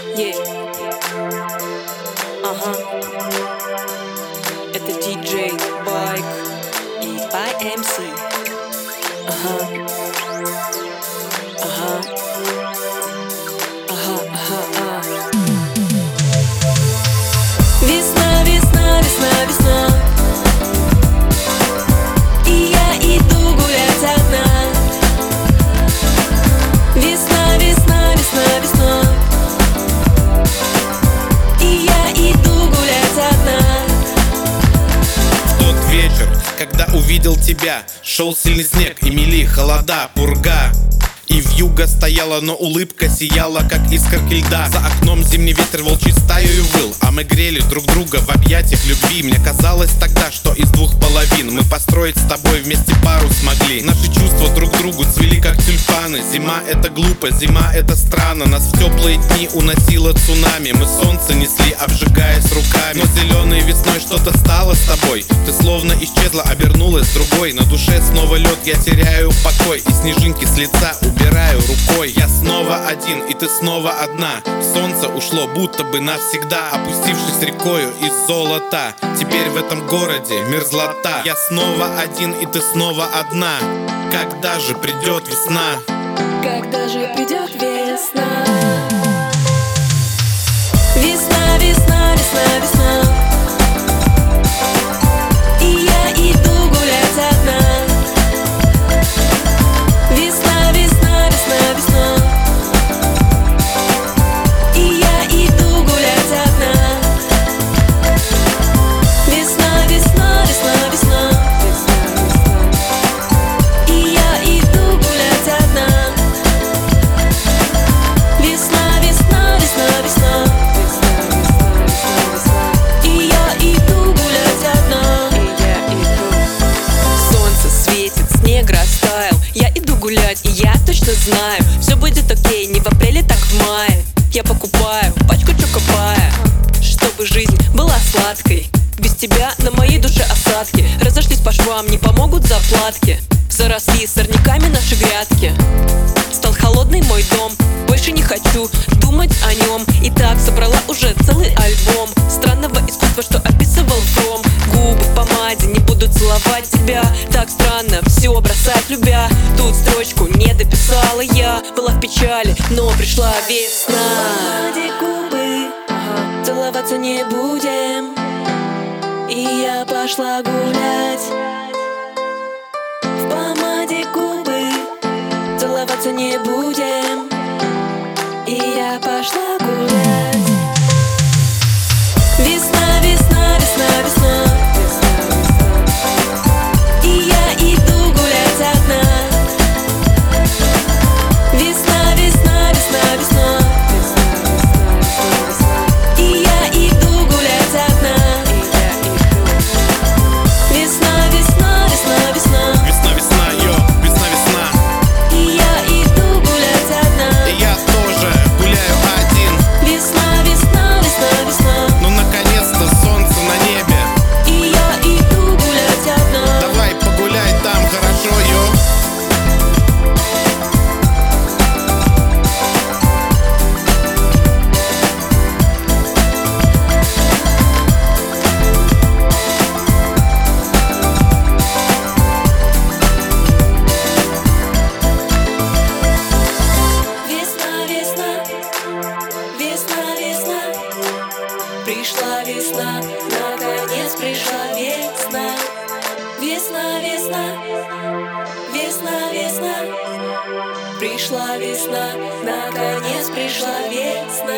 Yeah. Ага. Это DJ Байк и ByMC. Ага. Ага. Ага, ага, ага. Весна, весна, весна, весна. И я иду гулять одна. Весна, весна, весна, весна. И я иду гулять одна. В тот вечер, когда увидел тебя, шел сильный снег и мели холода, пурга. И вьюга стояла, но улыбка сияла, как искорки льда. За окном зимний ветер волчьей стаёю выл, а мы грели друг друга в объятиях любви. Мне казалось тогда, что из двух половин мы построить с тобой вместе пару смогли. Наши чувства друг к другу цвели, как тюльпаны. Зима — это глупо, зима — это странно. Нас в теплые дни уносило цунами. Мы солнце несли, обжигаясь руками. Но зеленой весной что-то стало с тобой. Ты словно исчезла, обернулась другой. На душе снова лед, я теряю покой. И снежинки с лица убираю рукой. Я снова один, и ты снова одна. Солнце ушло будто бы навсегда, опустившись рекою из золота. Теперь в этом городе мерзлота. Я снова один, и ты снова одна. Когда же придет весна? Когда же придет весна? Весна, весна, весна, весна. И я иду гулять одна. Весна, весна, весна, весна. И я иду гулять одна. Весна, весна, весна, весна. И я иду гулять одна. Весна, весна, весна, весна. И я иду гулять одна. Солнце светит, снег растаял. Я иду гулять, и я точно знаю, все будет окей, не в апреле, так в мае. Я покупаю пачку чокопая, чтобы жизнь была сладкой. Без тебя на моей душе осадки. Разошлись по швам, не помогут заплатки. Заросли сорняками наши грядки. Стал холодный мой дом, больше не хочу думать о нем. И так собрала уже целый альбом странного искусства, что описывал Фром. Губы в помаде, не буду целовать тебя. Так странно все бросать любя. Тут строчку не дописала я. Была в печали, но пришла весна. В помаде губы, целоваться не будем. И я пошла гулять. В помаде губы, целоваться не будем. И я пошла гулять. Весна, весна, весна, весна. И я иду гулять одна. Весна, весна, весна, весна. И я иду гулять одна. Весна, весна, весна, весна. Весна, весна, йо, весна, весна. И я иду гулять одна. И я тоже гуляю один. Весна, весна, весна, весна. Ну наконец-то солнце на небе. И я иду гулять одна. Давай погуляй там, хорошо, йо. Весна, весна, весна, весна. Пришла весна, наконец пришла весна. Весна, весна, весна, весна. Пришла весна, наконец пришла весна.